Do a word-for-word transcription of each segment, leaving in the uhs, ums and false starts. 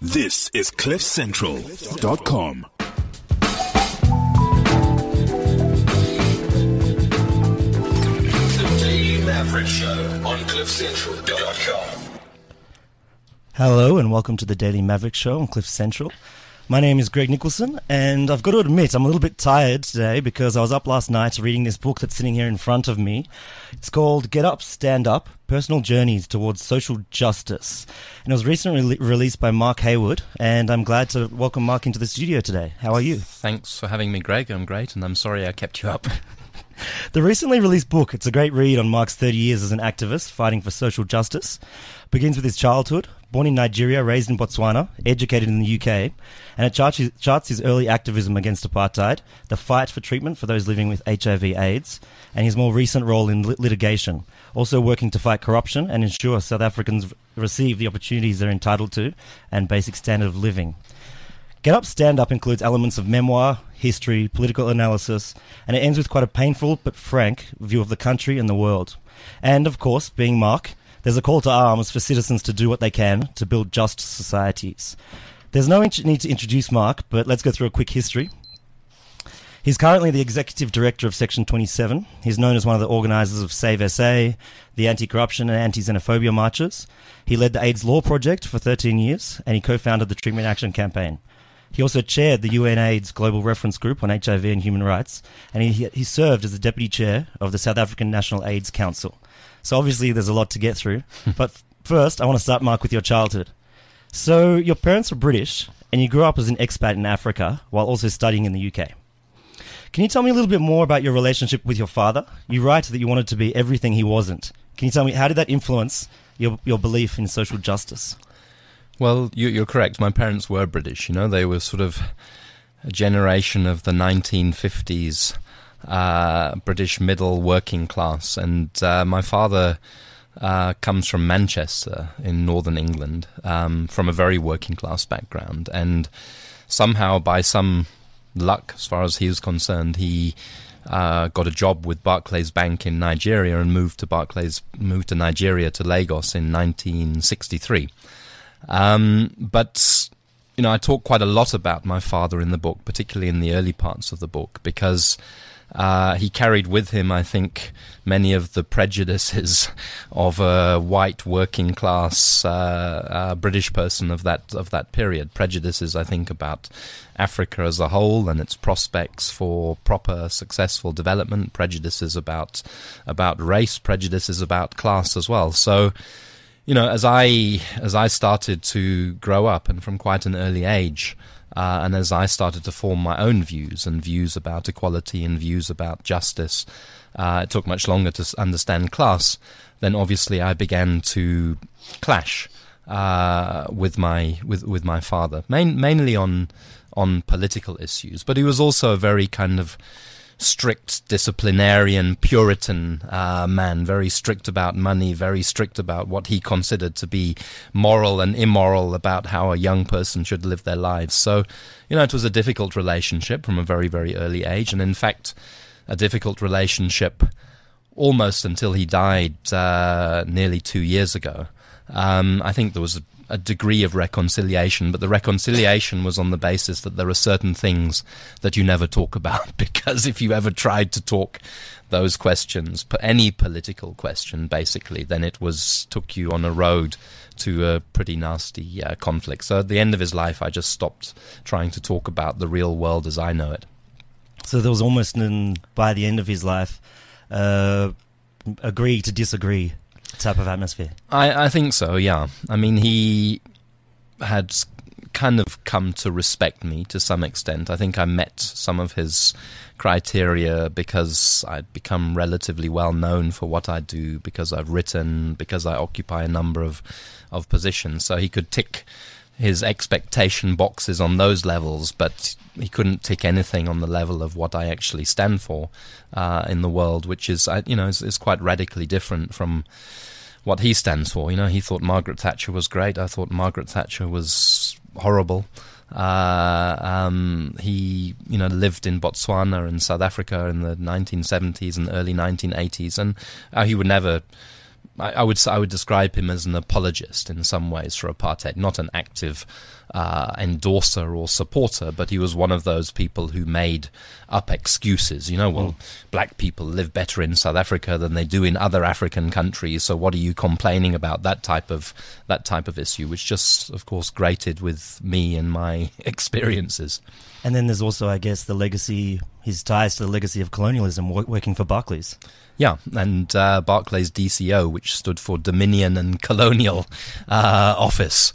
This is cliff central dot com. The Daily Maverick Show on cliff central dot com. Hello and welcome to the Daily Maverick Show on Cliff Central. My name is Greg Nicholson, and I've got to admit I'm a little bit tired today because I was up last night reading this book that's sitting here in front of me. It's called Get Up, Stand Up, Personal Journeys Towards Social Justice. And it was recently re- released by Mark Hayward, and I'm glad to welcome Mark into the studio today. How are you? Thanks for having me, Greg. I'm great, and I'm sorry I kept you up. The recently released book, it's a great read on Mark's thirty years as an activist fighting for social justice. Begins with his childhood, born in Nigeria, raised in Botswana, educated in the U K, and it charts his, charts his early activism against apartheid, the fight for treatment for those living with H I V AIDS, and his more recent role in lit- litigation, also working to fight corruption and ensure South Africans receive the opportunities they're entitled to and basic standard of living. Get Up, Stand Up includes elements of memoir, history, political analysis, and it ends with quite a painful but frank view of the country and the world. And, of course, being Mark, there's a call to arms for citizens to do what they can to build just societies. There's no int- need to introduce Mark, but let's go through a quick history. He's currently the Executive Director of Section twenty-seven. He's known as one of the organisers of Save S A, the anti-corruption and anti-xenophobia marches. He led the AIDS Law Project for thirteen years, and he co-founded the Treatment Action Campaign. He also chaired the U N AIDS Global Reference Group on H I V and Human Rights, and he, he served as the Deputy Chair of the South African National AIDS Council. So obviously there's a lot to get through. But f- first, I want to start, Mark, with your childhood. So your parents were British, and you grew up as an expat in Africa while also studying in the U K. Can you tell me a little bit more about your relationship with your father? You write that you wanted to be everything he wasn't. Can you tell me, how did that influence your, your belief in social justice? Well, you, you're correct. My parents were British. You know, they were sort of a generation of the nineteen fifties uh, British middle working class. And uh, my father uh, comes from Manchester in northern England, um, from a very working class background. And somehow, by some luck, as far as he was concerned, he uh, got a job with Barclays Bank in Nigeria and moved to Barclays, moved to Nigeria to Lagos in nineteen sixty-three. Um, but, you know, I talk quite a lot about my father in the book, particularly in the early parts of the book, because uh, he carried with him, I think, many of the prejudices of a white working class uh, uh, British person of that of that period. Prejudices, I think, about Africa as a whole and its prospects for proper, successful development. Prejudices about about race. Prejudices about class as well. So, you know, as I as I started to grow up, and from quite an early age, uh, and as I started to form my own views and views about equality and views about justice, uh, it took much longer to understand class. Then obviously I began to clash uh, with my with with my father, main, mainly on on political issues. But he was also a very kind of strict disciplinarian Puritan uh, man, very strict about money, very strict about what he considered to be moral and immoral about how a young person should live their lives. So, you know, it was a difficult relationship from a very, very early age, and in fact, a difficult relationship almost until he died uh, nearly two years ago. Um, I think there was a a degree of reconciliation, but the reconciliation was on the basis that there are certain things that you never talk about, because if you ever tried to talk those questions, any political question basically, then it was took you on a road to a pretty nasty uh, conflict. So at the end of his life, I just stopped trying to talk about the real world as I know it. So there was almost, an, by the end of his life, uh, agree to disagree type of atmosphere. I, I think so, yeah. I mean, he had kind of come to respect me to some extent. I think I met some of his criteria because I'd become relatively well known for what I do, because I've written, because I occupy a number of, of positions. So he could tick his expectation boxes on those levels, but he couldn't tick anything on the level of what I actually stand for uh, in the world, which is, you know, is, is quite radically different from what he stands for. You know, he thought Margaret Thatcher was great. I thought Margaret Thatcher was horrible. Uh, um, he, you know, lived in Botswana and South Africa in the nineteen seventies and early nineteen eighties, and uh, he would never I, I would I would describe him as an apologist in some ways for apartheid, not an active uh, endorser or supporter, but he was one of those people who made up excuses. You know, well, mm. black people live better in South Africa than they do in other African countries, so what are you complaining about? That type of that type of issue, which just, of course, grated with me and my experiences. And then there's also, I guess, the legacy, his ties to the legacy of colonialism, working for Barclays. Yeah, and uh, Barclays D C O, which stood for Dominion and Colonial uh, Office.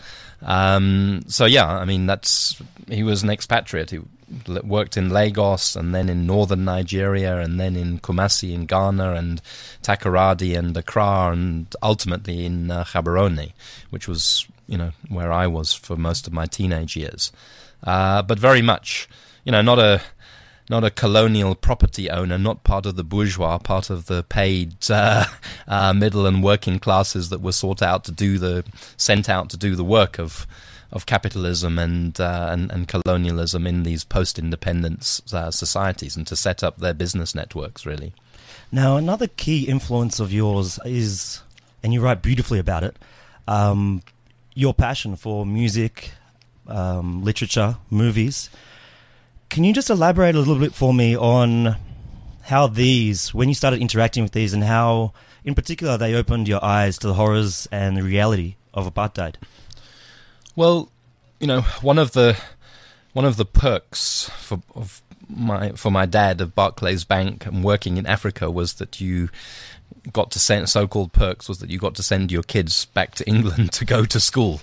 Um, so yeah, I mean, that's he was an expatriate. He worked in Lagos and then in northern Nigeria and then in Kumasi in Ghana and Takoradi and Accra and ultimately in uh, Gaborone, which was, you know, where I was for most of my teenage years. Uh, but very much, you know, not a not a colonial property owner, not part of the bourgeois, part of the paid uh, uh, middle and working classes that were sought out to do the sent out to do the work of of capitalism and uh, and, and colonialism in these post-independence uh, societies, and to set up their business networks, really. Now, another key influence of yours is, and you write beautifully about it, um, your passion for music, um, literature, movies. Can you just elaborate a little bit for me on how these, when you started interacting with these, and how, in particular, they opened your eyes to the horrors and the reality of apartheid? Well, you know, one of the one of the perks for of my for my dad of Barclays Bank and working in Africa was that you got to send, so-called perks was that you got to send your kids back to England to go to school.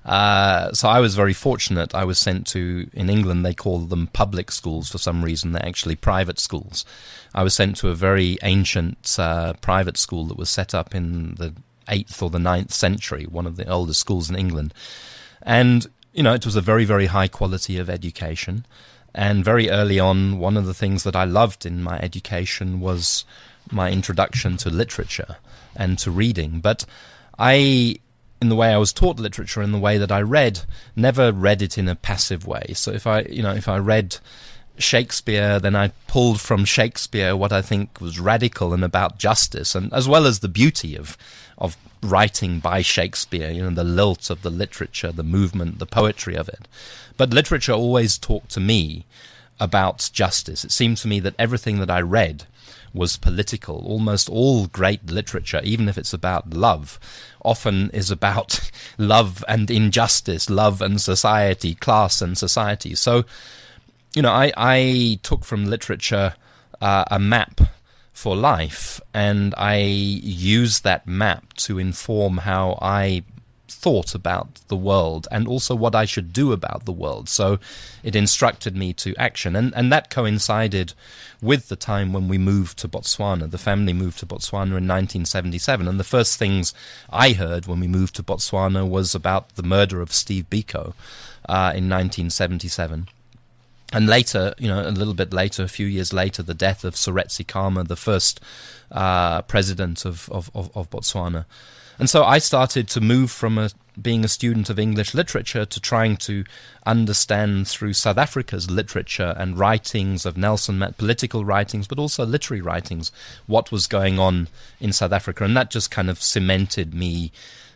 Uh, so I was very fortunate. I was sent to, in England they call them public schools for some reason. They're actually private schools. I was sent to a very ancient uh, private school that was set up in the eighth or the ninth century, one of the oldest schools in England. And, you know, it was a very, very high quality of education. And very early on, one of the things that I loved in my education was my introduction to literature and to reading. But I, in the way I was taught literature, in the way that I read, never read it in a passive way. So if I, you know, if I read Shakespeare, then I pulled from Shakespeare what I think was radical and about justice, and as well as the beauty of of writing by Shakespeare, you know, the lilt of the literature, the movement, the poetry of it. But literature always talked to me about justice. It seemed to me that everything that I read was political. Almost all great literature, even if it's about love, often is about love and injustice, love and society, class and society. So, you know, I, I took from literature uh, a map for life, and I used that map to inform how I thought about the world and also what I should do about the world. So it instructed me to action, and, and that coincided with the time when we moved to Botswana. The family moved to Botswana in nineteen seventy-seven, and the first things I heard when we moved to Botswana was about the murder of Steve Biko uh, in nineteen seventy-seven. And later, you know, a little bit later, a few years later, the death of Seretse Khama, the first uh, president of, of, of, of Botswana. And so I started to move from a, being a student of English literature to trying to understand through South Africa's literature and writings of Nelson Mandela, political writings, but also literary writings, what was going on in South Africa. And that just kind of cemented me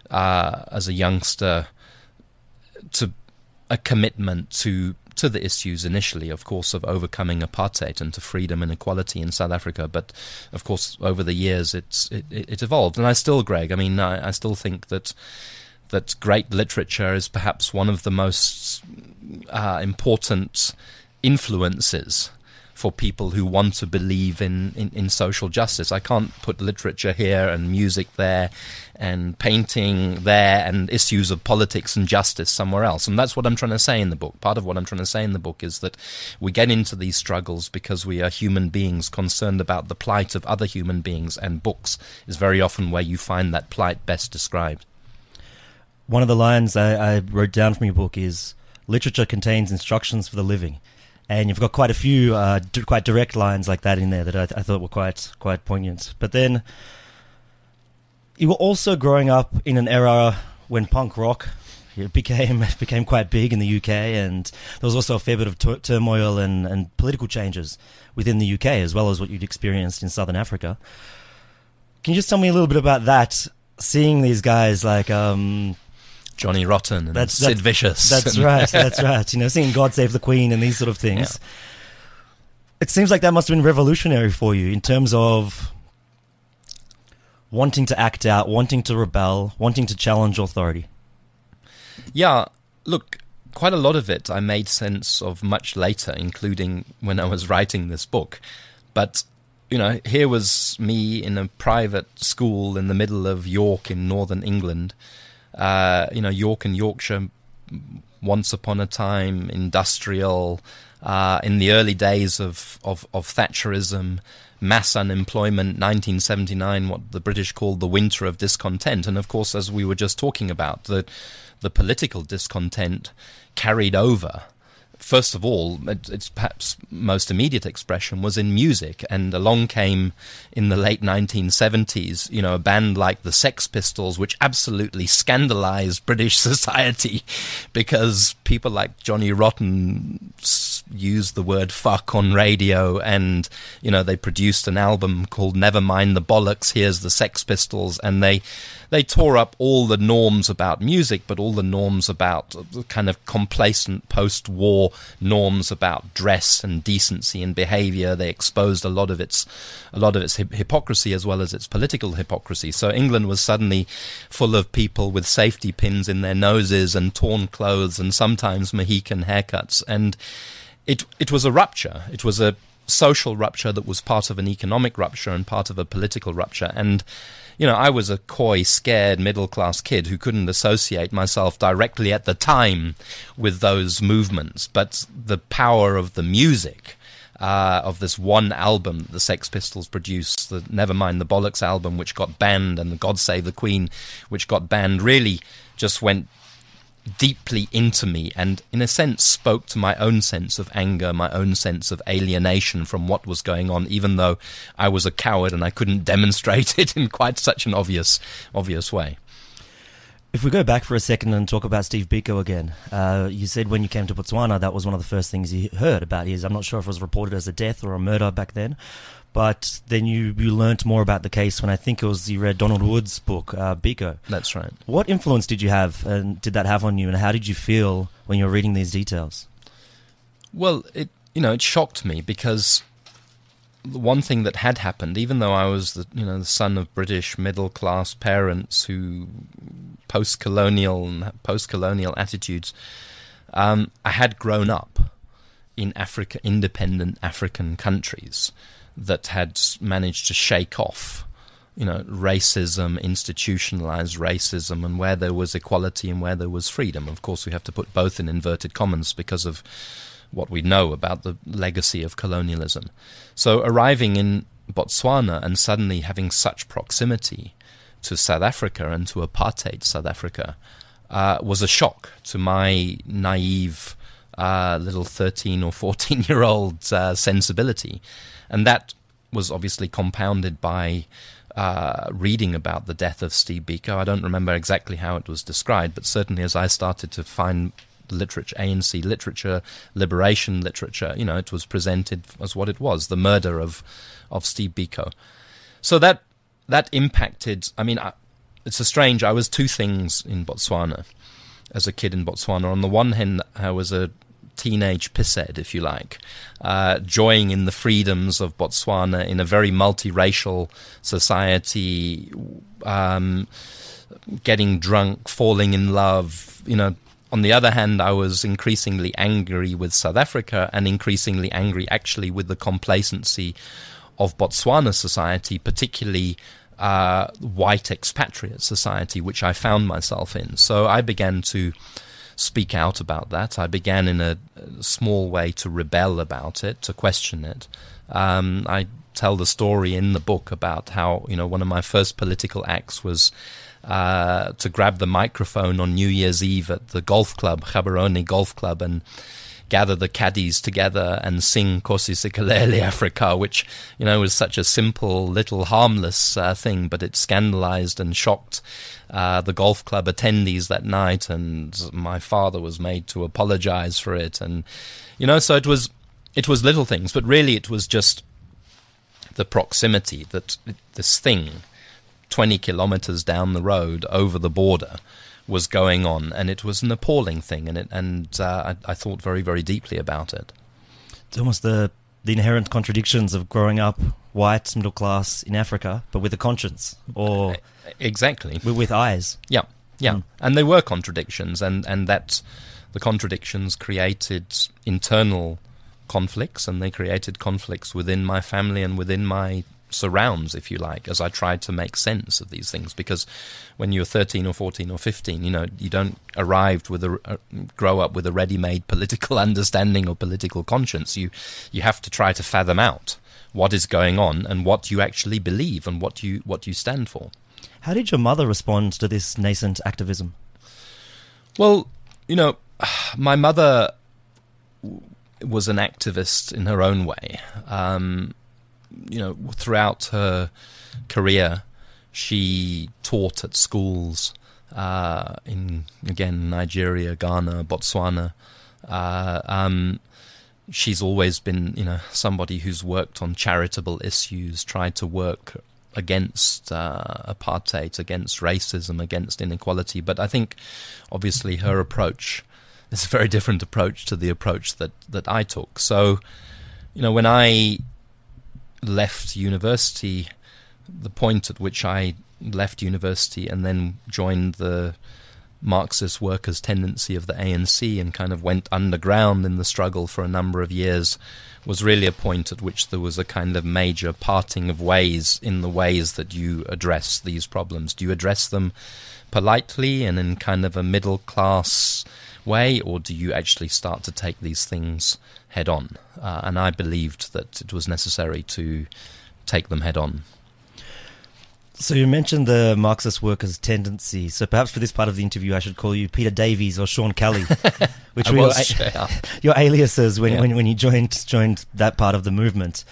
uh, as a youngster to a commitment to to the issues initially, of course, of overcoming apartheid and to freedom and equality in South Africa. But, of course, over the years, it's, it, it evolved. And I still, Greg, I mean, I, I still think that that great literature is perhaps one of the most uh, important influences for people who want to believe in, in, in social justice. I can't put literature here and music there and painting there and issues of politics and justice somewhere else. And that's what I'm trying to say in the book. Part of what I'm trying to say in the book is that we get into these struggles because we are human beings concerned about the plight of other human beings, and books is very often where you find that plight best described. One of the lines I, I wrote down from your book is, literature contains instructions for the living. And you've got quite a few uh, d- quite direct lines like that in there that I, th- I thought were quite quite poignant. But then you were also growing up in an era when punk rock it became became quite big in the U K, and there was also a fair bit of t- turmoil and, and political changes within the U K, as well as what you'd experienced in Southern Africa. Can you just tell me a little bit about that seeing these guys like um, Johnny Rotten and that's, Sid that's, Vicious. That's and right. That's right. You know, seeing God Save the Queen and these sort of things. Yeah. It seems like that must have been revolutionary for you in terms of wanting to act out, wanting to rebel, wanting to challenge authority. Yeah, look, quite a lot of it I made sense of much later, including when I was writing this book. But, you know, here was me in a private school in the middle of York in northern England. Uh, you know, York and Yorkshire, once upon a time, industrial, uh, in the early days of, of, of Thatcherism, mass unemployment, nineteen seventy-nine, what the British called the winter of discontent. And of course, as we were just talking about, the, the political discontent carried over. First of all, it, its perhaps most immediate expression was in music, and along came in the late nineteen seventies, you know, a band like the Sex Pistols, which absolutely scandalized British society because people like Johnny Rotten used the word fuck on radio, and, you know, they produced an album called Never Mind the Bollocks, Here's the Sex Pistols, and they they tore up all the norms about music, but all the norms about the kind of complacent post-war norms about dress and decency and behavior. They exposed a lot of its a lot of its hip- hypocrisy as well as its political hypocrisy. So England was suddenly full of people with safety pins in their noses and torn clothes and sometimes Mohican haircuts. And it it was a rupture. It was a social rupture that was part of an economic rupture and part of a political rupture. And you know, I was a coy, scared, middle-class kid who couldn't associate myself directly at the time with those movements. But the power of the music, uh, of this one album that the Sex Pistols produced, the Nevermind the Bollocks album, which got banned, and the God Save the Queen, which got banned, really just went deeply into me and, in a sense, spoke to my own sense of anger, my own sense of alienation from what was going on, even though I was a coward and I couldn't demonstrate it in quite such an obvious, obvious way. If we go back for a second and talk about Steve Biko again, uh, you said when you came to Botswana, that was one of the first things you heard about his. I'm not sure if it was reported as a death or a murder back then, but then you, you learnt more about the case when I think it was you read Donald Wood's book, uh, Biko. That's right. What influence did you have, and did that have on you, and how did you feel when you were reading these details? Well, it you know it shocked me because the one thing that had happened, even though I was the you know the son of British middle class parents who post-colonial and post-colonial attitudes, um, I had grown up in Africa, independent African countries that had managed to shake off, you know, racism, institutionalized racism, and where there was equality and where there was freedom. Of course, we have to put both in inverted commas because of what we know about the legacy of colonialism. So arriving in Botswana and suddenly having such proximity to South Africa and to apartheid South Africa uh, was a shock to my naive uh, little thirteen or fourteen-year-old uh, sensibility. And that was obviously compounded by uh, reading about the death of Steve Biko. I don't remember exactly how it was described, but certainly as I started to find literature, A N C literature, liberation literature, you know, it was presented as what it was, the murder of, of Steve Biko. So that that impacted, I mean, I, it's a strange, I was two things in Botswana as a kid in Botswana. On the one hand, I was a teenage pisshead, if you like, uh, joying in the freedoms of Botswana in a very multiracial society, um, getting drunk, falling in love. You know, on the other hand, I was increasingly angry with South Africa and increasingly angry actually with the complacency of Botswana society, particularly uh, white expatriate society, which I found myself in. So I began to speak out about that. I began in a, a small way to rebel about it, to question it. Um, I tell the story in the book about how, you know, one of my first political acts was uh, to grab the microphone on New Year's Eve at the golf club, Gaborone Golf Club, and gather the caddies together and sing Nkosi Sikelel' Afrika, which, you know, was such a simple, little, harmless uh, thing, but it scandalized and shocked uh, the golf club attendees that night, and my father was made to apologize for it. And, you know, so it was, it was little things, but really it was just the proximity that this thing twenty kilometers down the road over the border was going on, and it was an appalling thing, and it, and uh, I, I thought very, very deeply about it. It's almost the the inherent contradictions of growing up white, middle class in Africa, but with a conscience, or exactly with, with eyes. Yeah, yeah, Mm. and there were contradictions, and and that the contradictions created internal conflicts, and they created conflicts within my family and within my surrounds, if you like, as I tried to make sense of these things. Because when you're thirteen or fourteen or fifteen, you know, you don't arrive with a, uh, grow up with a ready-made political understanding or political conscience. You you have to try to fathom out what is going on and what you actually believe and what you what you stand for. How did your mother respond to this nascent activism? Well, you know, my mother was an activist in her own way. Um, you know, throughout her career, she taught at schools uh, in, again, Nigeria, Ghana, Botswana. Uh, um, she's always been, you know, somebody who's worked on charitable issues, tried to work against uh, apartheid, against racism, against inequality. But I think, obviously, her approach is a very different approach to the approach that, that I took. So, you know, when I left university, the point at which I left university and then joined the Marxist workers' tendency of the A N C and kind of went underground in the struggle for a number of years was really a point at which there was a kind of major parting of ways in the ways that you address these problems. Do you address them politely and in kind of a middle class way, or do you actually start to take these things head on? Uh, and I believed that it was necessary to take them head on. So you mentioned the Marxist workers' tendency. So perhaps for this part of the interview, I should call you Peter Davies or Sean Kelly, which I were was, your, yeah. your aliases when, Yeah. when when you joined joined that part of the movement.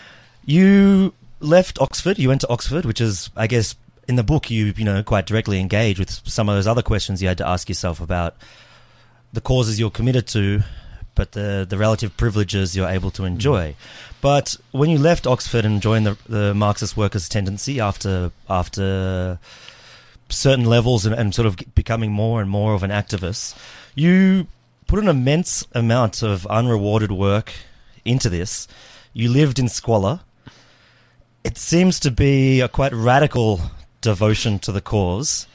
You left Oxford. You went to Oxford, which is, I guess, in the book you you know quite directly engage with some of those other questions you had to ask yourself about the causes you're committed to, but the the relative privileges you're able to enjoy. Mm. But when you left Oxford and joined the, the Marxist workers' tendency after after certain levels and, and sort of becoming more and more of an activist, you put an immense amount of unrewarded work into this. You lived in squalor. It seems to be a quite radical devotion to the cause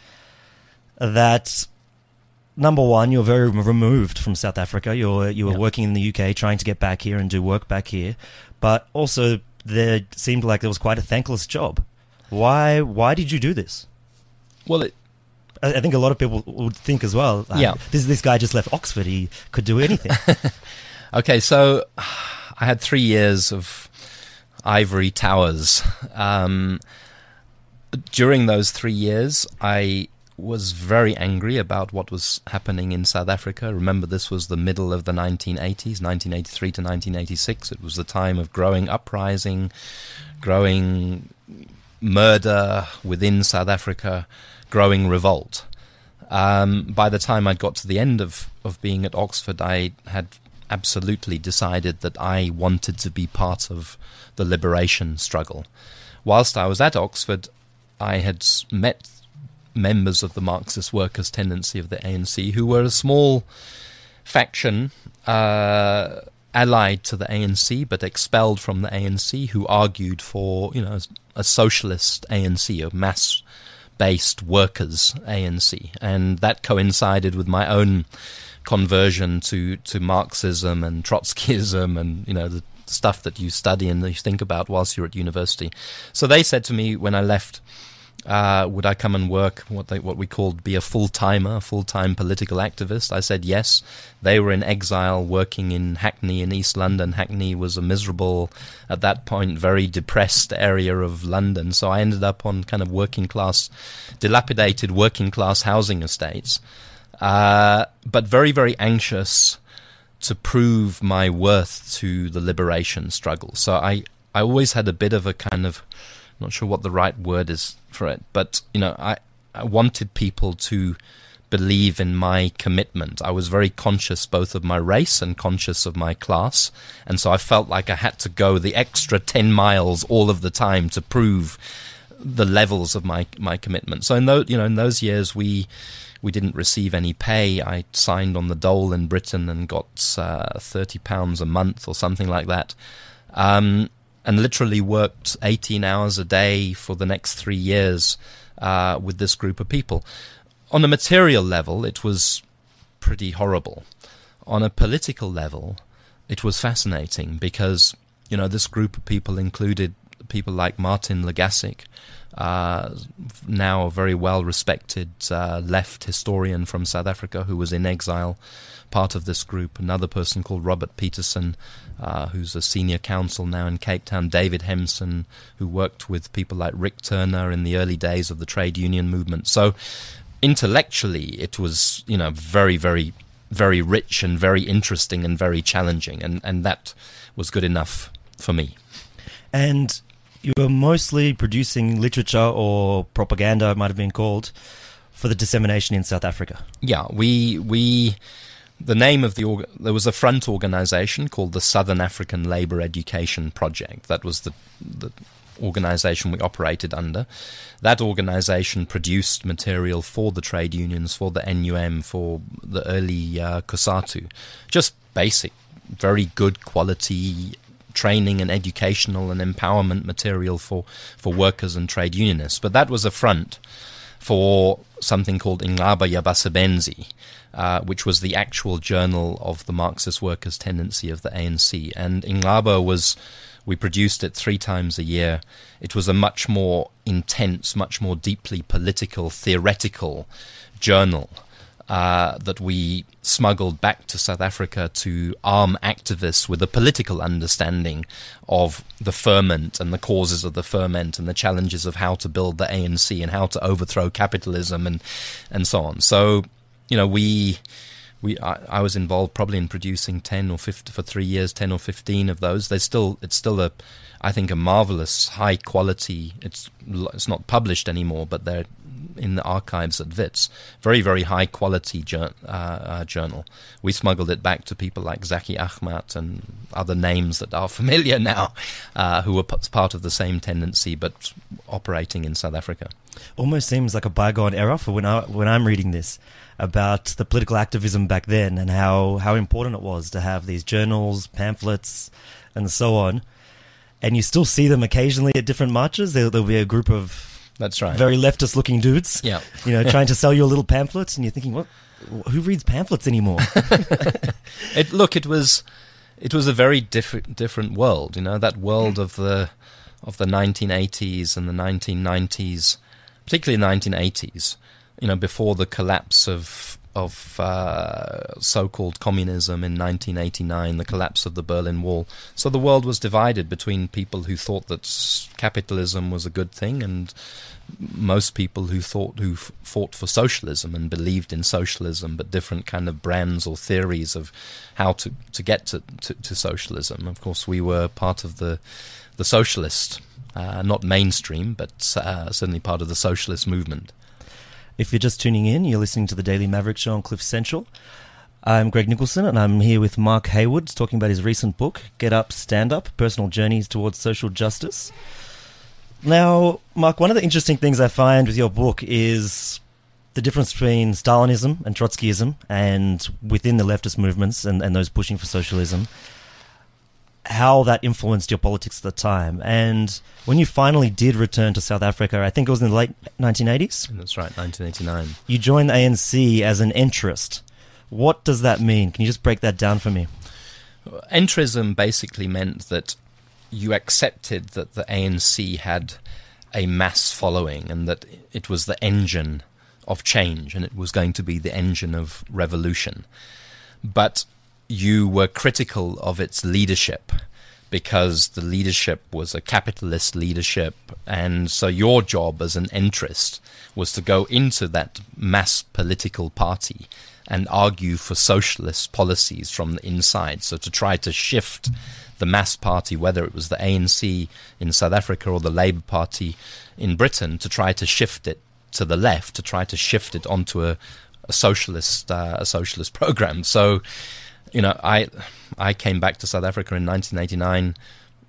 that... Number one, you're very removed from South Africa. You're you were Yeah. working in the U K, trying to get back here and do work back here, but also there seemed like there was quite a thankless job. Why? Why did you do this? Well, it, I, I think a lot of people would think as well. Like, Yeah. this this guy just left Oxford. He could do anything. okay, so I had three years of ivory towers. Um, during those three years, I was very angry about what was happening in South Africa. Remember, this was the middle of the nineteen eighties, nineteen eighty-three to nineteen eighty-six. It was the time of growing uprising, growing murder within South Africa, growing revolt. Um, by the time I got to the end of, of being at Oxford, I had absolutely decided that I wanted to be part of the liberation struggle. Whilst I was at Oxford, I had met members of the Marxist workers' tendency of the A N C, who were a small faction uh, allied to the A N C but expelled from the A N C, who argued for, you know, a socialist A N C, a mass-based workers' A N C. And that coincided with my own conversion to, to Marxism and Trotskyism and, you know, the stuff that you study and you think about whilst you're at university. So they said to me when I left, Uh, would I come and work, what they what we called be a full-timer, a full-time political activist? I said yes. They were in exile working in Hackney in East London. Hackney was a miserable, at that point, very depressed area of London. So I ended up on kind of working-class, dilapidated working-class housing estates. Uh, but very, very anxious to prove my worth to the liberation struggle. So I, I always had a bit of a kind of... not sure what the right word is for it, but, you know, I, I wanted people to believe in my commitment. I was very conscious both of my race and conscious of my class, and so I felt like I had to go the extra ten miles all of the time to prove the levels of my my commitment. So in those you know in those years we we didn't receive any pay. I signed on the dole in Britain and got uh, thirty pounds a month or something like that, um, and literally worked eighteen hours a day for the next three years uh, with this group of people. On a material level, it was pretty horrible. On a political level, it was fascinating because, you know, this group of people included people like Martin Legassic, uh, now a very well-respected uh, left historian from South Africa who was in exile, part of this group. Another person called Robert Peterson, uh, who's a senior counsel now in Cape Town. David Hemson, who worked with people like Rick Turner in the early days of the trade union movement. So intellectually, it was, you know, very, very, very rich and very interesting and very challenging, and, and that was good enough for me. And you were mostly producing literature or propaganda, it might have been called, for the dissemination in South Africa. Yeah, we we the name of the org- there was a front organization called the Southern African Labour Education Project. That was the the organization we operated under. That organization produced material for the trade unions, for the N U M, for the early uh, COSATU. Just basic, very good quality training and educational and empowerment material for, for workers and trade unionists. But that was a front for something called Inqaba Yabasebenzi, uh, which was the actual journal of the Marxist Workers' Tendency of the A N C. And Inqaba was, we produced it three times a year. It was a much more intense, much more deeply political, theoretical journal Uh, that we smuggled back to South Africa to arm activists with a political understanding of the ferment and the causes of the ferment and the challenges of how to build the A N C and how to overthrow capitalism and and so on. So, you know, we we I, I was involved probably in producing ten or fifteen for three years, ten or fifteen of those. There's still it's still a I think a marvelous high quality. It's it's not published anymore, but they're in the archives at Wits. Very, very high quality jur- uh, uh, journal. We smuggled it back to people like Zaki Ahmad and other names that are familiar now, uh, who were p- part of the same tendency, but operating in South Africa. Almost seems like a bygone era for when I when I'm reading this about the political activism back then and how, how important it was to have these journals, pamphlets, and so on. And you still see them occasionally at different marches. There, there'll be a group of That's right. very leftist-looking dudes, Yeah. you know, trying to sell you a little pamphlet, and you're thinking, what? Who reads pamphlets anymore? it look, it was, it was a very different different world. You know, that world of the of the nineteen eighties and the nineteen nineties, particularly the nineteen eighties. You know, before the collapse of of uh, so-called communism in nineteen eighty-nine, the collapse of the Berlin Wall. So the world was divided between people who thought that capitalism was a good thing and most people who thought who f- fought for socialism and believed in socialism, but different kind of brands or theories of how to, to get to, to, to socialism. Of course, we were part of the the socialist, uh, not mainstream, but uh, certainly part of the socialist movement. If you're just tuning in, you're listening to the Daily Maverick Show on Cliff Central. I'm Greg Nicholson, and I'm here with Mark Hayward, talking about his recent book, Get Up, Stand Up, Personal Journeys Towards Social Justice. Now, Mark, one of the interesting things I find with your book is the difference between Stalinism and Trotskyism, and within the leftist movements and, and those pushing for socialism, how that influenced your politics at the time. And when you finally did return to South Africa, I think it was in the late nineteen eighties? That's right, nineteen eighty-nine. You joined the A N C as an entrist. What does that mean? Can you just break that down for me? Entrism basically meant that you accepted that the A N C had a mass following and that it was the engine of change and it was going to be the engine of revolution. But you were critical of its leadership because the leadership was a capitalist leadership, and so your job as an entrist was to go into that mass political party and argue for socialist policies from the inside, so to try to shift the mass party, whether it was the A N C in South Africa or the Labour Party in Britain, to try to shift it to the left, to try to shift it onto a, a socialist uh, a socialist program. So, you know, I I came back to South Africa in nineteen eighty-nine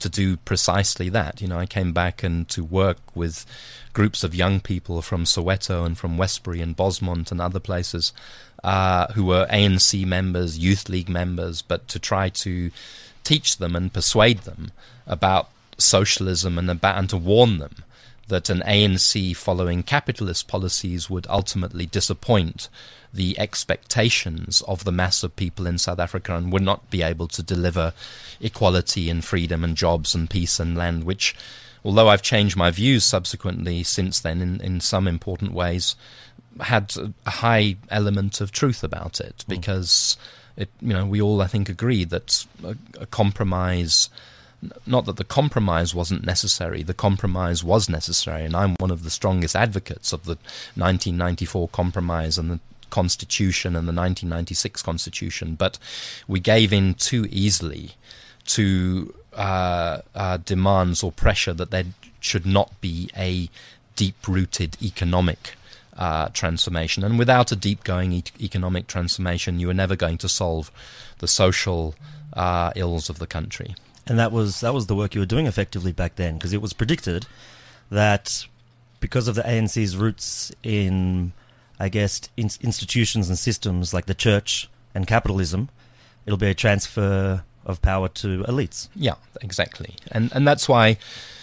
to do precisely that. You know, I came back and to work with groups of young people from Soweto and from Westbury and Bosmont and other places uh, who were A N C members, Youth League members, but to try to teach them and persuade them about socialism and about and to warn them that an A N C following capitalist policies would ultimately disappoint the expectations of the mass of people in South Africa and would not be able to deliver equality and freedom and jobs and peace and land, which, although I've changed my views subsequently since then in, in some important ways, had a high element of truth about it, because it, you know, we all, I think, agree that a, a compromise, not that the compromise wasn't necessary, the compromise was necessary, and I'm one of the strongest advocates of the nineteen ninety-four compromise and the Constitution and the nineteen ninety-six Constitution, but we gave in too easily to uh, uh, demands or pressure that there should not be a deep-rooted economic uh, transformation. And without a deep-going e- economic transformation, you are never going to solve the social uh, ills of the country. And that was that was the work you were doing effectively back then, because it was predicted that because of the A N C's roots in, I guess, in, institutions and systems like the church and capitalism, it'll be a transfer of power to elites. Yeah, exactly. And and that's why,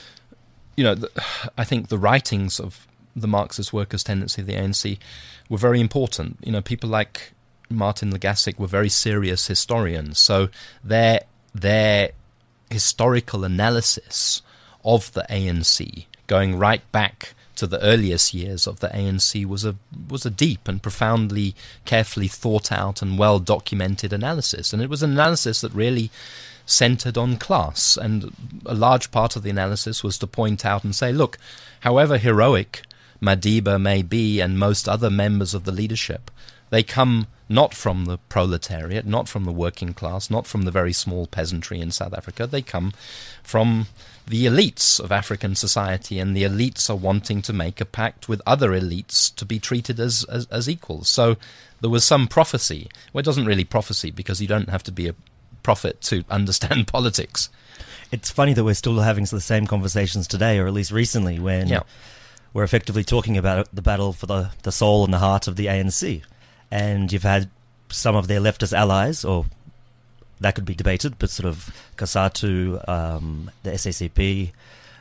you know, the, I think the writings of the Marxist workers' tendency of the A N C were very important. You know, people like Martin Legassic were very serious historians, so their their historical analysis of the A N C, going right back to the earliest years of the A N C, was a was a deep and profoundly, carefully thought out and well documented analysis, and it was an analysis that really centered on class. And a large part of the analysis was to point out and say, look, however heroic Madiba may be and most other members of the leadership, they come not from the proletariat, not from the working class, not from the very small peasantry in South Africa. They come from the elites of African society, and the elites are wanting to make a pact with other elites to be treated as, as, as equals. So there was some prophecy. Well, it doesn't really prophecy, because you don't have to be a prophet to understand politics. It's funny that we're still having the same conversations today, or at least recently, when Yeah. we're effectively talking about the battle for the, the soul and the heart of the A N C. And you've had some of their leftist allies, or that could be debated, but sort of COSATU, um, the S A C P,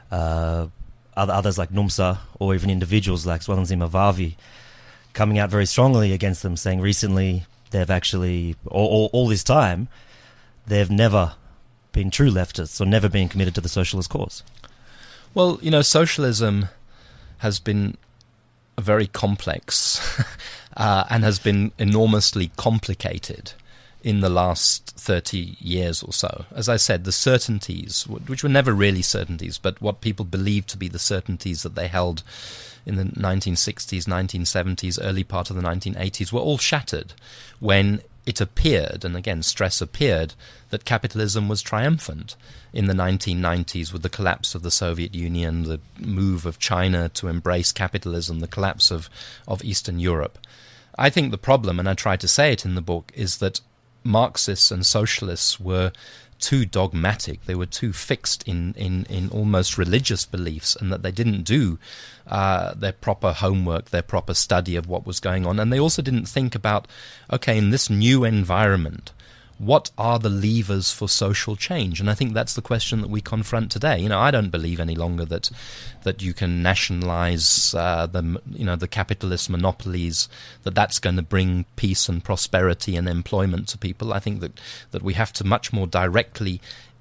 uh, other, others like NUMSA, or even individuals like Zwelinzima Vavi, coming out very strongly against them, saying recently they've actually, all, all, all this time, they've never been true leftists or never been committed to the socialist cause. Well, you know, socialism has been very complex uh, and has been enormously complicated in the last thirty years or so. As I said, the certainties, which were never really certainties, but what people believed to be the certainties that they held in the nineteen sixties, nineteen seventies, early part of the nineteen eighties, were all shattered when it appeared, and again stress appeared, that capitalism was triumphant in the nineteen nineties with the collapse of the Soviet Union, the move of China to embrace capitalism, the collapse of, of Eastern Europe. I think the problem, and I try to say it in the book, is that Marxists and socialists were too dogmatic. They were too fixed in, in, in almost religious beliefs, and that they didn't do uh, their proper homework, their proper study of what was going on. And they also didn't think about, okay, in this new environment, what are the levers for social change? And I think that's the question that we confront today. You know, I don't believe any longer that that you can nationalize uh, the you know the capitalist monopolies, that that's going to bring peace and prosperity and employment to people. I think that that we have to much more directly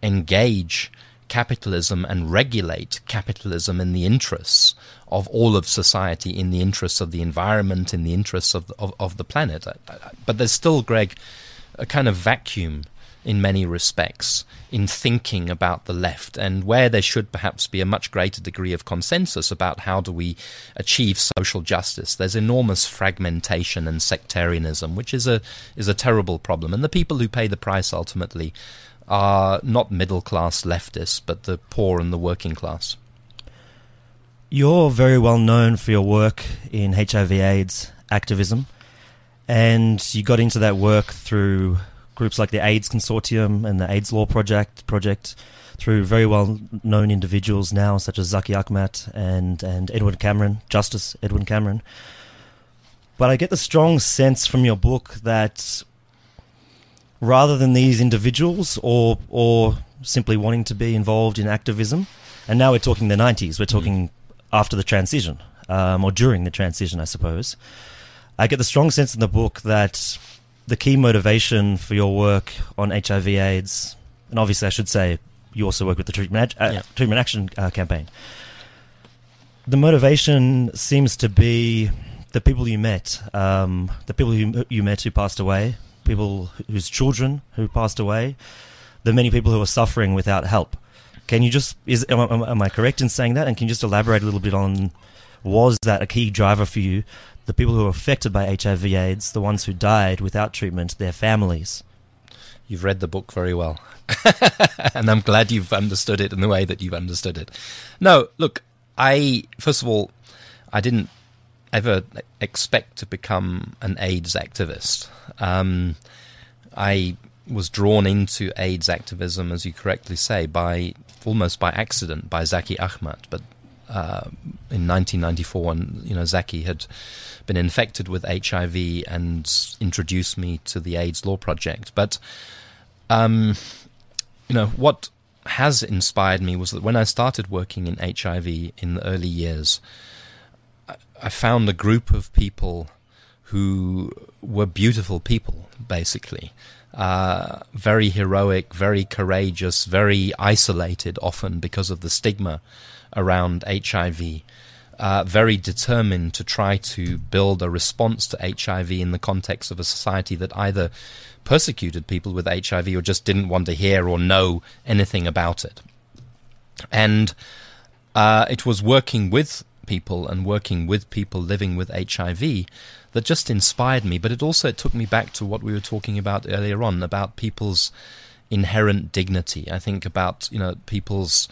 engage capitalism and regulate capitalism in the interests of all of society, in the interests of the environment, in the interests of the, of, of the planet. But there's still, Greg, a kind of vacuum in many respects in thinking about the left, and where there should perhaps be a much greater degree of consensus about how do we achieve social justice. There's enormous fragmentation and sectarianism, which is a is a terrible problem. And the people who pay the price ultimately are not middle-class leftists, but the poor and the working class. You're very well known for your work in H I V AIDS activism. And you got into that work through groups like the AIDS Consortium and the AIDS Law Project, project through very well-known individuals now, such as Zaki Ahmed and, and Edwin Cameron, Justice Edwin Cameron. But I get the strong sense from your book that rather than these individuals or or simply wanting to be involved in activism, and now we're talking the nineties, we're talking mm. after the transition, um, or during the transition, I suppose, I get the strong sense in the book that the key motivation for your work on H I V AIDS, and obviously I should say you also work with the Treatment, uh, yeah. treatment Action uh, Campaign, the motivation seems to be the people you met, um, the people who you met who passed away, people whose children who passed away, the many people who are suffering without help. Can you just, is am I, am I correct in saying that? And can you just elaborate a little bit on, was that a key driver for you, the people who were affected by H I V AIDS, the ones who died without treatment, their families? You've read the book very well. And I'm glad you've understood it in the way that you've understood it. No, look, I, first of all, I didn't ever expect to become an AIDS activist. Um, I was drawn into AIDS activism, as you correctly say, by almost by accident by Zaki Ahmed. But uh, in nineteen ninety-four, when you know Zaki had been infected with H I V and introduced me to the AIDS Law Project. But um, you know what has inspired me was that when I started working in H I V in the early years, I found a group of people who were beautiful people, basically. Uh, very heroic, very courageous, very isolated often because of the stigma around H I V. Uh, very determined to try to build a response to H I V in the context of a society that either persecuted people with H I V or just didn't want to hear or know anything about it. And uh, it was working with people and working with people living with H I V that just inspired me, but it also it took me back to what we were talking about earlier on, about people's inherent dignity. I think about, you know, people's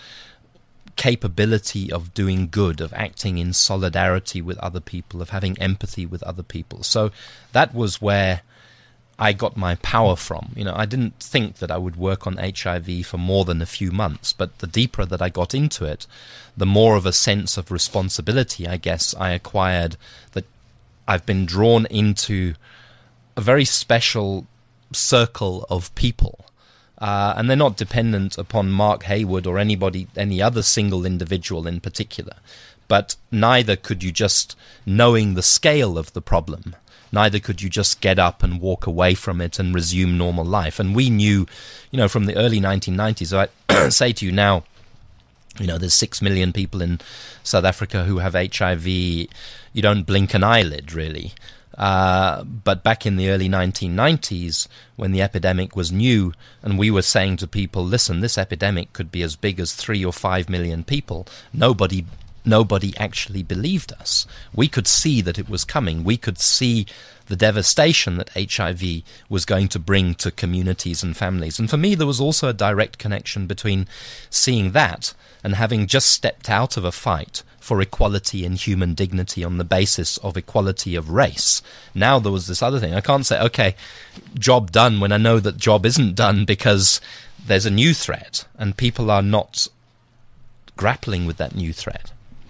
capability of doing good, of acting in solidarity with other people, of having empathy with other people. So that was where I got my power from. You know, I didn't think that I would work on H I V for more than a few months, but the deeper that I got into it, the more of a sense of responsibility, I guess, I acquired, that I've been drawn into a very special circle of people. Uh, and they're not dependent upon Mark Haywood or anybody, any other single individual in particular. But neither could you just, knowing the scale of the problem, neither could you just get up and walk away from it and resume normal life. And we knew, you know, from the early nineteen nineties, I say to you now, you know, there's six million people in South Africa who have H I V. You don't blink an eyelid, really. Uh, but back in the early nineteen nineties, when the epidemic was new, and we were saying to people, listen, this epidemic could be as big as three or five million people, nobody Nobody actually believed us. We could see that it was coming. We could see the devastation that H I V was going to bring to communities and families. And for me, there was also a direct connection between seeing that and having just stepped out of a fight for equality and human dignity on the basis of equality of race. Now there was this other thing. I can't say, okay, job done, when I know that job isn't done because there's a new threat and people are not grappling with that new threat.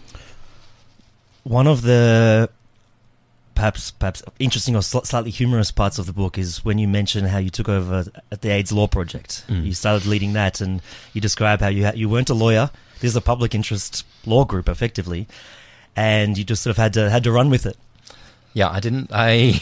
One of the perhaps perhaps interesting or sl- slightly humorous parts of the book is when you mention how you took over at the AIDS Law Project. Mm. You started leading that, and you describe how you ha- you weren't a lawyer. This is a public interest law group, effectively, and you just sort of had to had to run with it. Yeah, I didn't. I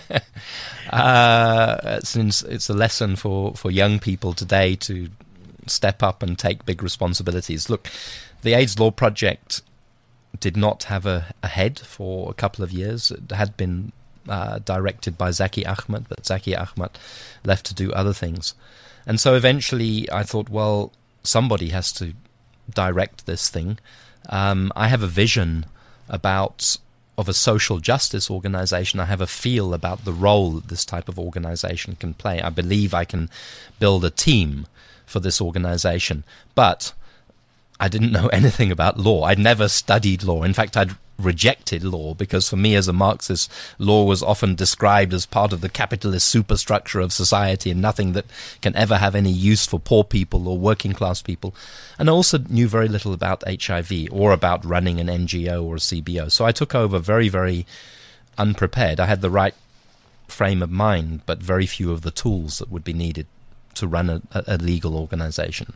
uh, since it's a lesson for, for young people today to step up and take big responsibilities. Look, the AIDS Law Project did not have a, a head for a couple of years. It had been uh, directed by Zaki Ahmed, but Zaki Ahmed left to do other things. And so eventually I thought, well, somebody has to direct this thing. Um, I have a vision about of a social justice organization. I have a feel about the role that this type of organization can play. I believe I can build a team for this organization. But I didn't know anything about law. I'd never studied law. In fact, I'd rejected law, because for me as a Marxist, law was often described as part of the capitalist superstructure of society and nothing that can ever have any use for poor people or working class people. And I also knew very little about H I V or about running an N G O or a C B O. So I took over very, very unprepared. I had the right frame of mind, but very few of the tools that would be needed to run a, a legal organization.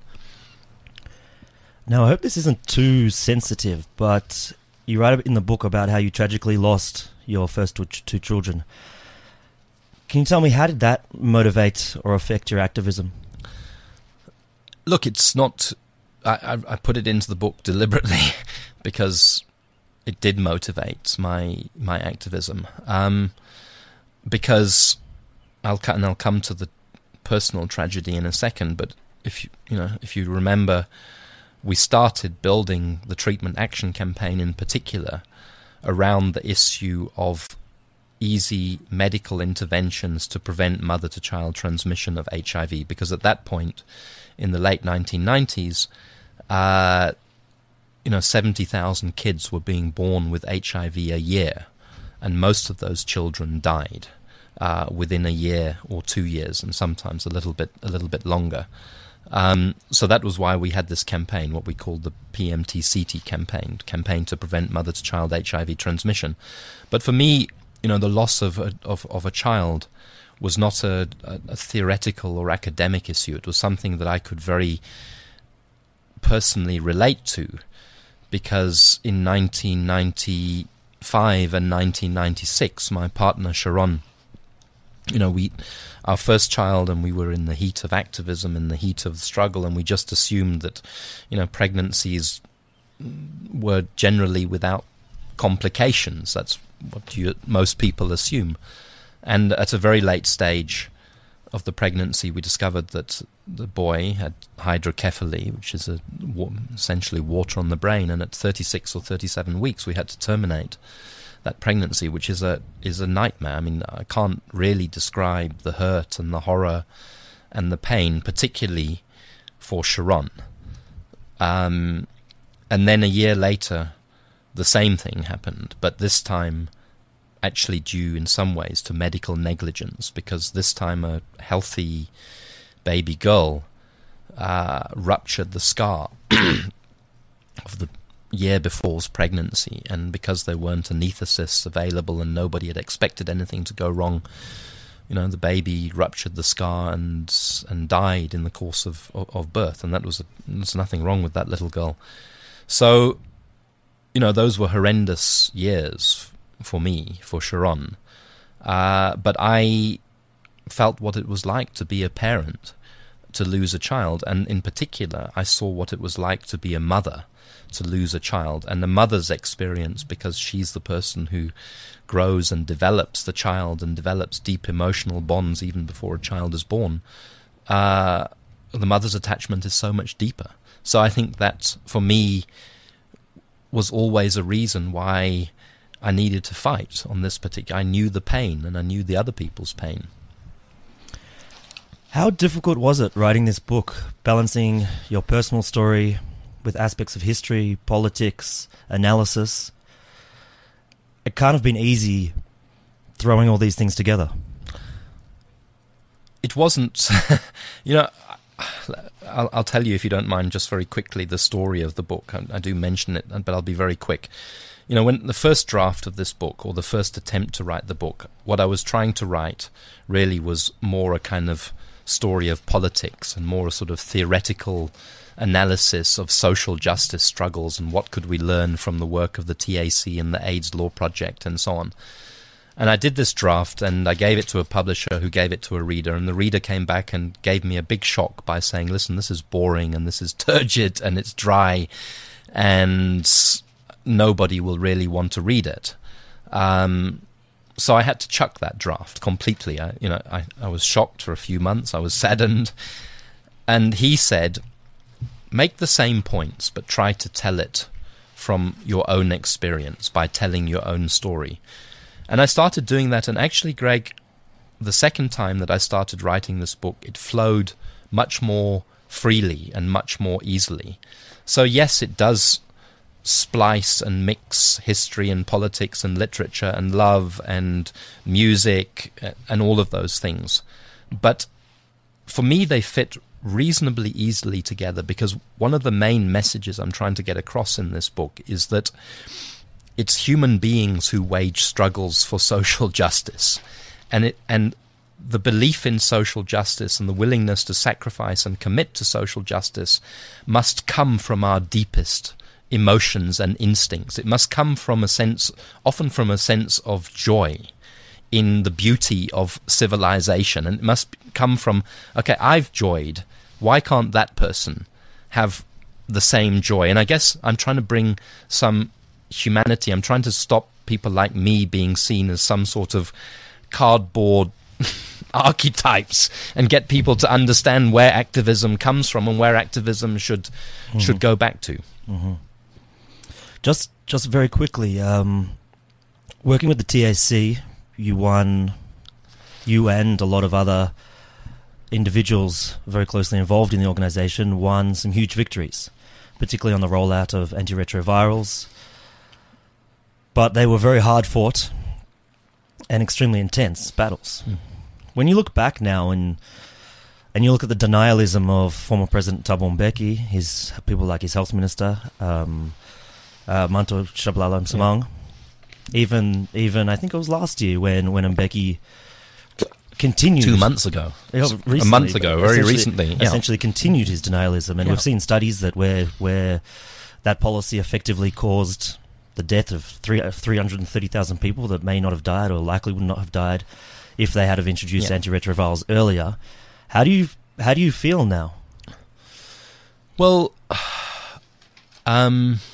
Now, I hope this isn't too sensitive, but you write in the book about how you tragically lost your first two, two children. Can you tell me, how did that motivate or affect your activism? Look, it's not... I, I, I put it into the book deliberately because it did motivate my my activism. Um, because I'll and I'll come to the personal tragedy in a second. But if you you know if you remember, we started building the treatment action campaign in particular around the issue of easy medical interventions to prevent mother-to-child transmission of H I V, because at that point, in the late nineteen nineties, uh, you know, seventy thousand kids were being born with H I V a year, and most of those children died uh, within a year or two years, and sometimes a little bit, a little bit longer. Um, so that was why we had this campaign, what we called the P M T C T campaign, campaign to prevent mother-to-child H I V transmission. But for me, you know, the loss of a, of, of a child was not a, a, a theoretical or academic issue. It was something that I could very personally relate to, because in nineteen ninety-five and nineteen ninety-six, my partner Sharon, you know, we, our first child, and we were in the heat of activism, in the heat of the struggle, and we just assumed that, you know, pregnancies were generally without complications. That's what you, most people assume. And at a very late stage of the pregnancy, we discovered that the boy had hydrocephaly, which is a, essentially water on the brain, and at thirty-six or thirty-seven weeks, we had to terminate that pregnancy, which is a is a nightmare. I mean, I can't really describe the hurt and the horror and the pain, particularly for Sharon. Um, and then a year later, the same thing happened, but this time actually due in some ways to medical negligence, because this time a healthy baby girl uh, ruptured the scar of the year before's pregnancy, and because there weren't anaesthetists available and nobody had expected anything to go wrong, you know, the baby ruptured the scar and and died in the course of of, of birth, and that was a, there's nothing wrong with that little girl. So, you know, those were horrendous years for me, for Sharon, uh, but I felt what it was like to be a parent, to lose a child, and in particular, I saw what it was like to be a mother, to lose a child, and the mother's experience, because she's the person who grows and develops the child and develops deep emotional bonds even before a child is born. Uh, the mother's attachment is so much deeper. So I think that, for me, was always a reason why I needed to fight on this particular... I knew the pain, and I knew the other people's pain. How difficult was it writing this book, balancing your personal story with aspects of history, politics, analysis? It can't have been easy throwing all these things together. It wasn't. You know, I'll, I'll tell you, if you don't mind, just very quickly, the story of the book. I, I do mention it, but I'll be very quick. You know, when the first draft of this book, or the first attempt to write the book, what I was trying to write really was more a kind of story of politics and more a sort of theoretical analysis of social justice struggles and what could we learn from the work of the T A C and the AIDS Law Project and so on. And I did this draft, and I gave it to a publisher who gave it to a reader, and the reader came back and gave me a big shock by saying, listen, this is boring, and this is turgid, and it's dry, and nobody will really want to read it. Um, so I had to chuck that draft completely. I, you know, I, I was shocked for a few months. I was saddened. And he said, make the same points, but try to tell it from your own experience by telling your own story. And I started doing that. And actually, Greg, the second time that I started writing this book, it flowed much more freely and much more easily. So yes, it does splice and mix history and politics and literature and love and music and all of those things. But for me, they fit reasonably easily together, because one of the main messages I'm trying to get across in this book is that it's human beings who wage struggles for social justice, and it and the belief in social justice and the willingness to sacrifice and commit to social justice must come from our deepest emotions and instincts. It must come from a sense, often from a sense of joy in the beauty of civilization, and it must come from, okay, I've joyed, why can't that person have the same joy? And I guess I'm trying to bring some humanity. I'm trying to stop people like me being seen as some sort of cardboard archetypes, and get people to understand where activism comes from and where activism should mm-hmm. should go back to. Mm-hmm. Just just very quickly, um, working with the T A C, you won, you and a lot of other individuals very closely involved in the organisation won some huge victories, particularly on the rollout of antiretrovirals. But they were very hard fought and extremely intense battles. Mm. When you look back now and and you look at the denialism of former President Thabo Mbeki, his people like his health minister, um, uh, Manto Tshabalala Msimang, yeah. even even I think it was last year when when Mbeki continued two months ago, recently, a month ago, very recently, yeah. essentially continued his denialism, and yeah. we've seen studies that where where that policy effectively caused the death of three three hundred and thirty thousand people that may not have died or likely would not have died if they had have introduced yeah. antiretrovirals earlier. How do you how do you feel now? Well, um,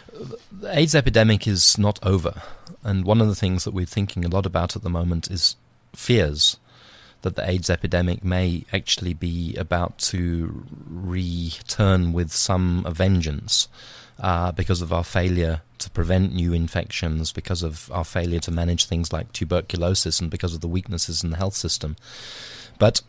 the AIDS epidemic is not over, and one of the things that we're thinking a lot about at the moment is fears that the AIDS epidemic may actually be about to return with some vengeance uh, because of our failure to prevent new infections, because of our failure to manage things like tuberculosis, and because of the weaknesses in the health system. But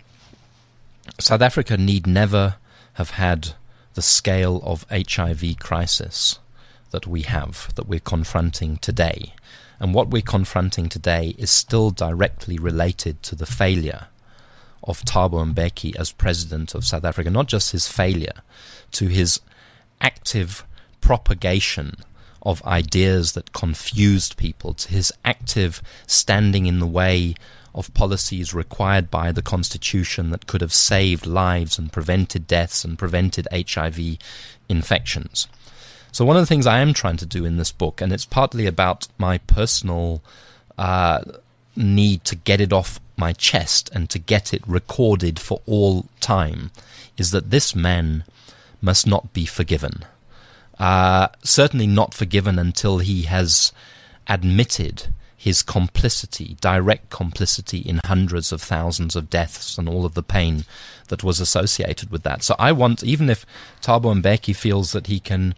South Africa need never have had the scale of H I V crisis that we have, that we're confronting today. And what we're confronting today is still directly related to the failure of Thabo Mbeki as president of South Africa. Not just his failure, to his active propagation of ideas that confused people, to his active standing in the way of policies required by the Constitution that could have saved lives and prevented deaths and prevented H I V infections. So one of the things I am trying to do in this book, and it's partly about my personal uh, need to get it off my chest and to get it recorded for all time, is that this man must not be forgiven. Uh, certainly not forgiven until he has admitted his complicity, direct complicity in hundreds of thousands of deaths and all of the pain that was associated with that. So I want, even if Thabo Mbeki feels that he can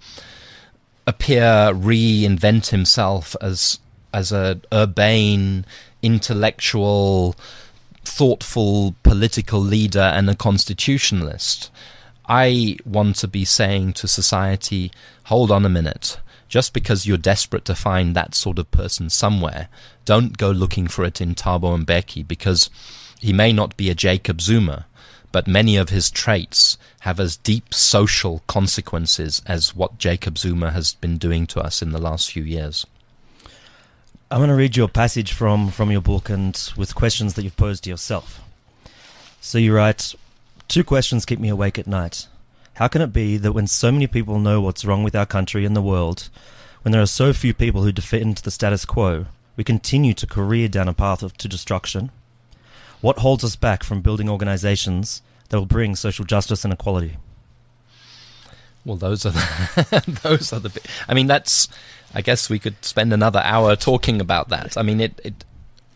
appear, reinvent himself as as a urbane, intellectual, thoughtful political leader and a constitutionalist, I want to be saying to society, hold on a minute. Just because you're desperate to find that sort of person somewhere, don't go looking for it in Thabo Mbeki, because he may not be a Jacob Zuma, but many of his traits have as deep social consequences as what Jacob Zuma has been doing to us in the last few years. I'm going to read you a passage from, from your book, and with questions that you've posed to yourself. So you write, two questions keep me awake at night. How can it be that when so many people know what's wrong with our country and the world, when there are so few people who defend the status quo, we continue to career down a path of, to destruction? What holds us back from building organizations that will bring social justice and equality? Well, those are the, those are the. I mean, that's. I guess we could spend another hour talking about that. I mean, it. it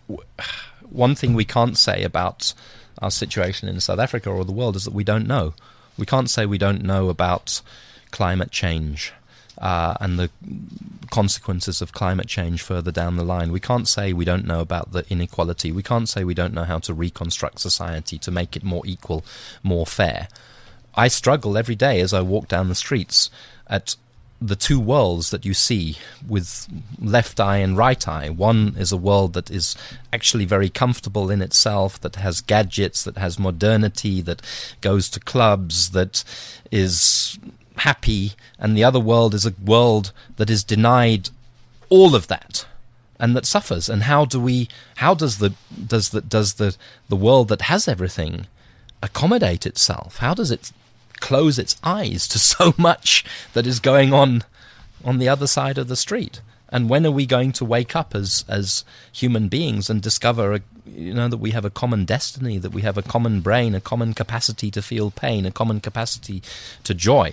one thing we can't say about our situation in South Africa or the world is that we don't know. We can't say we don't know about climate change uh, and the consequences of climate change further down the line. We can't say we don't know about the inequality. We can't say we don't know how to reconstruct society to make it more equal, more fair. I struggle every day as I walk down the streets at the two worlds that you see with left eye and right eye. One is a world that is actually very comfortable in itself, that has gadgets, that has modernity, that goes to clubs, that is happy, and the other world is a world that is denied all of that and that suffers. And how do we how does the does the does the the world that has everything accommodate itself? How does it close its eyes to so much that is going on on the other side of the street? And when are we going to wake up as as human beings and discover, a, you know, that we have a common destiny, that we have a common brain, a common capacity to feel pain, a common capacity to joy?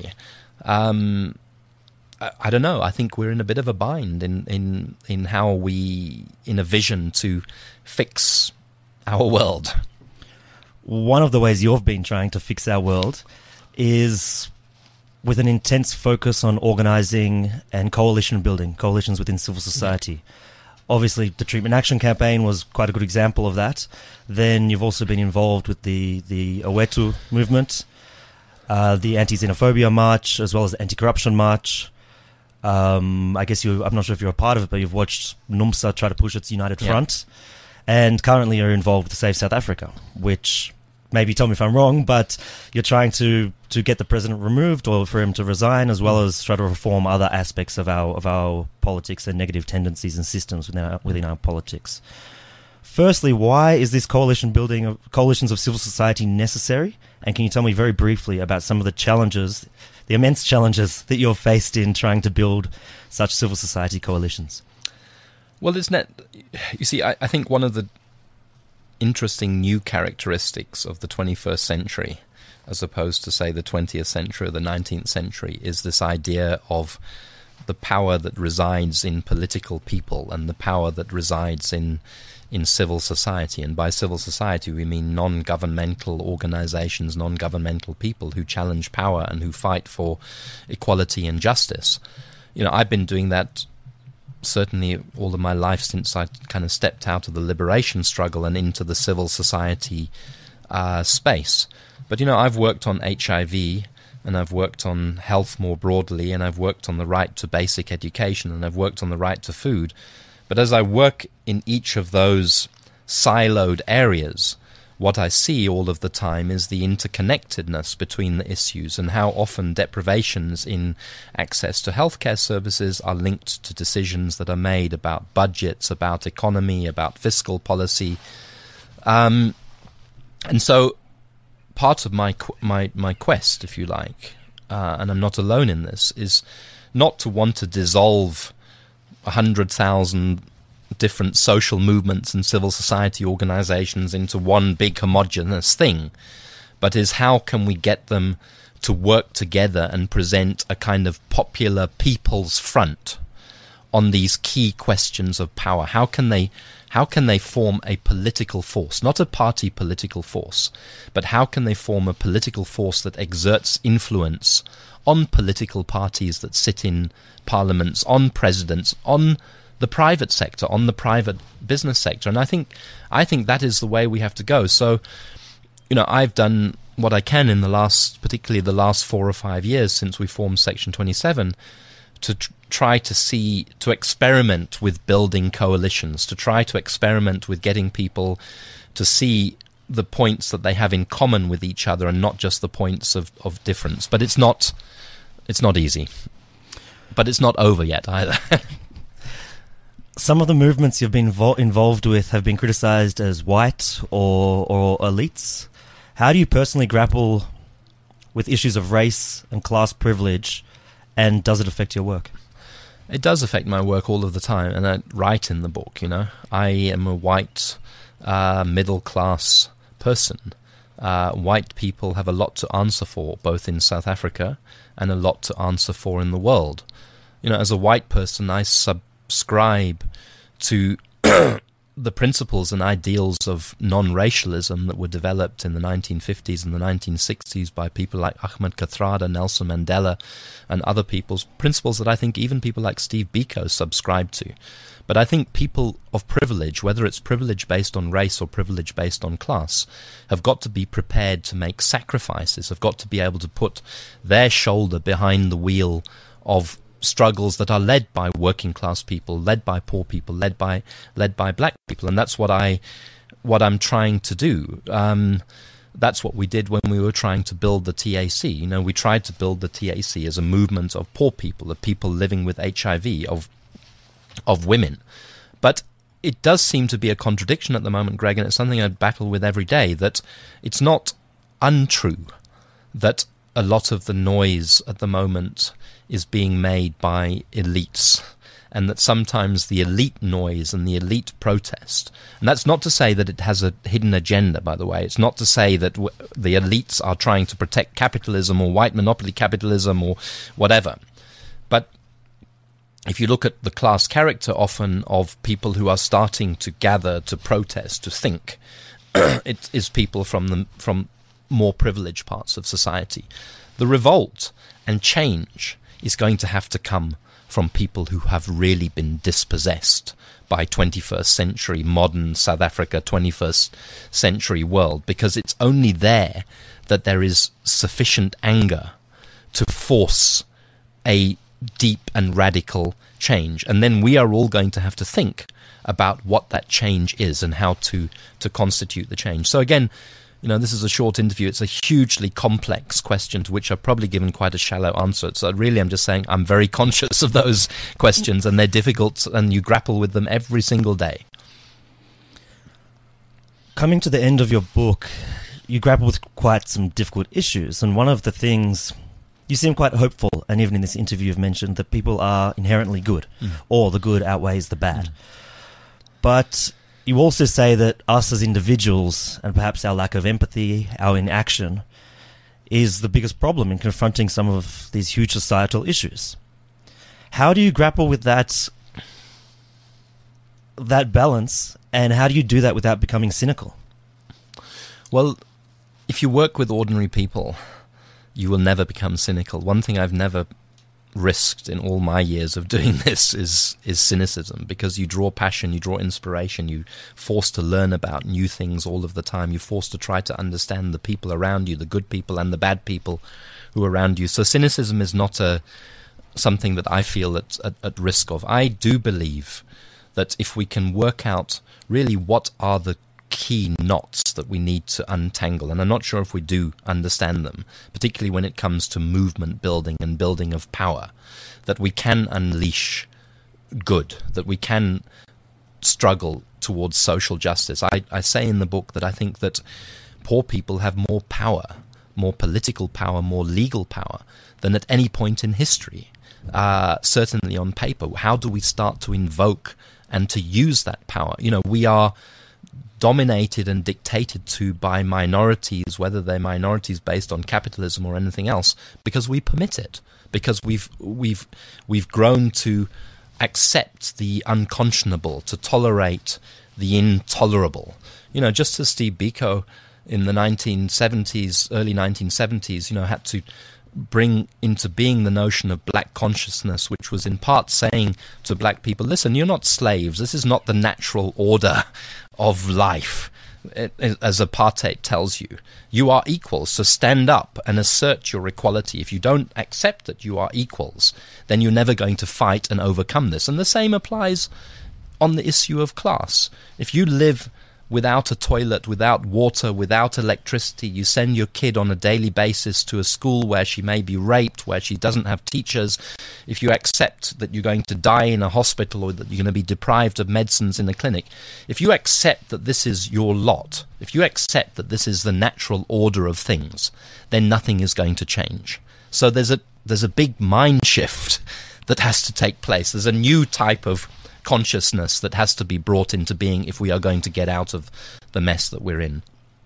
Um, I, I don't know. I think we're in a bit of a bind in in in how we in a vision to fix our world. One of the ways you've been trying to fix our world is with an intense focus on organising and coalition building, coalitions within civil society. Yeah. Obviously, the Treatment Action Campaign was quite a good example of that. Then you've also been involved with the, the Owetu movement, uh, the Anti-Xenophobia March, as well as the Anti-Corruption March. Um, I guess you, I'm not sure if you're a part of it, but you've watched NUMSA try to push its United Yeah. Front, and currently you're involved with Save South Africa, which... maybe tell me if I'm wrong, but you're trying to, to get the president removed or for him to resign, as well as try to reform other aspects of our of our politics and negative tendencies and systems within our, within our politics. Firstly, why is this coalition building of coalitions of civil society necessary? And can you tell me very briefly about some of the challenges, the immense challenges that you're faced in trying to build such civil society coalitions? Well, it's net. You see, I, I think one of the interesting new characteristics of the twenty-first century, as opposed to, say, the twentieth century or the nineteenth century, is this idea of the power that resides in political people and the power that resides in in civil society. And by civil society we mean non-governmental organizations, non-governmental people who challenge power and who fight for equality and justice. You know, I've been doing that certainly all of my life since I kind of stepped out of the liberation struggle and into the civil society uh, space. But, you know, I've worked on H I V, and I've worked on health more broadly, and I've worked on the right to basic education, and I've worked on the right to food. But as I work in each of those siloed areas, what I see all of the time is the interconnectedness between the issues, and how often deprivations in access to healthcare services are linked to decisions that are made about budgets, about economy, about fiscal policy. Um, and so part of my my my quest, if you like, uh, and I'm not alone in this, is not to want to dissolve a hundred thousand different social movements and civil society organizations into one big homogeneous thing, but is how can we get them to work together and present a kind of popular people's front on these key questions of power? How can they how can they form a political force, not a party political force, but how can they form a political force that exerts influence on political parties that sit in parliaments, on presidents, on the private sector, on the private business sector? And I think I think that is the way we have to go. So, you know, I've done what I can in the last, particularly the last four or five years since we formed Section twenty-seven, to tr- try to see, to experiment with building coalitions, to try to experiment with getting people to see the points that they have in common with each other and not just the points of, of difference. But it's not, it's not easy. But it's not over yet either. Some of the movements you've been vo- involved with have been criticized as white or, or elites. How do you personally grapple with issues of race and class privilege, and does it affect your work? It does affect my work all of the time, and I write in the book, you know. I am a white, uh, middle-class person. Uh, white people have a lot to answer for, both in South Africa and a lot to answer for in the world. You know, as a white person, I subscribe to the principles and ideals of non-racialism that were developed in the nineteen fifties and the nineteen sixties by people like Ahmed Kathrada, Nelson Mandela, and other people's principles that I think even people like Steve Biko subscribe to. But I think people of privilege, whether it's privilege based on race or privilege based on class, have got to be prepared to make sacrifices, have got to be able to put their shoulder behind the wheel of struggles that are led by working class people, led by poor people, led by led by black people, and that's what I what I'm trying to do. Um, that's what we did when we were trying to build the T A C. You know, we tried to build the T A C as a movement of poor people, of people living with H I V, of of women. But it does seem to be a contradiction at the moment, Greg, and it's something I battle with every day, that it's not untrue that a lot of the noise at the moment is being made by elites, and that sometimes the elite noise and the elite protest, and that's not to say that it has a hidden agenda, by the way. It's not to say that w- the elites are trying to protect capitalism or white monopoly capitalism or whatever. But if you look at the class character often of people who are starting to gather, to protest, to think, it is people from the from more privileged parts of society. The revolt and change is going to have to come from people who have really been dispossessed by twenty-first century modern South Africa, twenty-first century world, because it's only there that there is sufficient anger to force a deep and radical change. And then we are all going to have to think about what that change is and how to, to constitute the change. So again, you know, this is a short interview. It's a hugely complex question to which I've probably given quite a shallow answer. So really, I'm just saying I'm very conscious of those questions, and they're difficult, and you grapple with them every single day. Coming to the end of your book, you grapple with quite some difficult issues, and one of the things, you seem quite hopeful, and even in this interview you've mentioned that people are inherently good, mm. or the good outweighs the bad. Mm. But you also say that us as individuals, and perhaps our lack of empathy, our inaction, is the biggest problem in confronting some of these huge societal issues. How do you grapple with that, that balance, and how do you do that without becoming cynical? Well, if you work with ordinary people, you will never become cynical. One thing I've never risked in all my years of doing this is is cynicism, because you draw passion, you draw inspiration, you're forced to learn about new things all of the time, you're forced to try to understand the people around you, the good people and the bad people who are around you. So cynicism is not a something that I feel at, at, at risk of. I do believe that if we can work out really what are the key knots that we need to untangle, and I'm not sure if we do understand them, particularly when it comes to movement building and building of power, that we can unleash good, that we can struggle towards social justice. I, I say in the book that I think that poor people have more power, more political power, more legal power than at any point in history, uh, certainly on paper. How do we start to invoke and to use that power? You know, we are dominated and dictated to by minorities, whether they're minorities based on capitalism or anything else, because we permit it, because we've we've we've grown to accept the unconscionable, to tolerate the intolerable. You know, just as Steve Biko in the nineteen seventies, early nineteen seventies, you know, had to bring into being the notion of black consciousness, which was in part saying to black people, listen, you're not slaves. This is not the natural order of life, as apartheid tells you. You are equals, so stand up and assert your equality. If you don't accept that you are equals, then you're never going to fight and overcome this. And the same applies on the issue of class. If you live without a toilet, without water, without electricity, you send your kid on a daily basis to a school where she may be raped, where she doesn't have teachers, if you accept that you're going to die in a hospital or that you're going to be deprived of medicines in a clinic, if you accept that this is your lot, if you accept that this is the natural order of things, then nothing is going to change. So there's a there's a big mind shift that has to take place. There's a new type of consciousness that has to be brought into being if we are going to get out of the mess that we're in.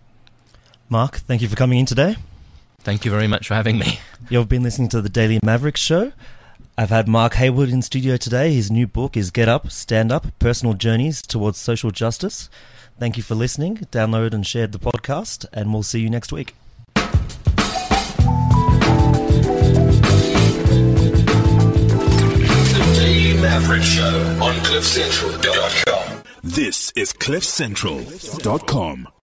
Mark, thank you for coming in today. Thank you very much for having me. You've been listening to the Daily Maverick Show. I've had Mark Hayward in studio today. His new book is Get Up, Stand Up, Personal Journeys Towards Social Justice. Thank you for listening. Download and share the podcast, and we'll see you next week. Maverick Show on cliff central dot com. This is cliff central dot com.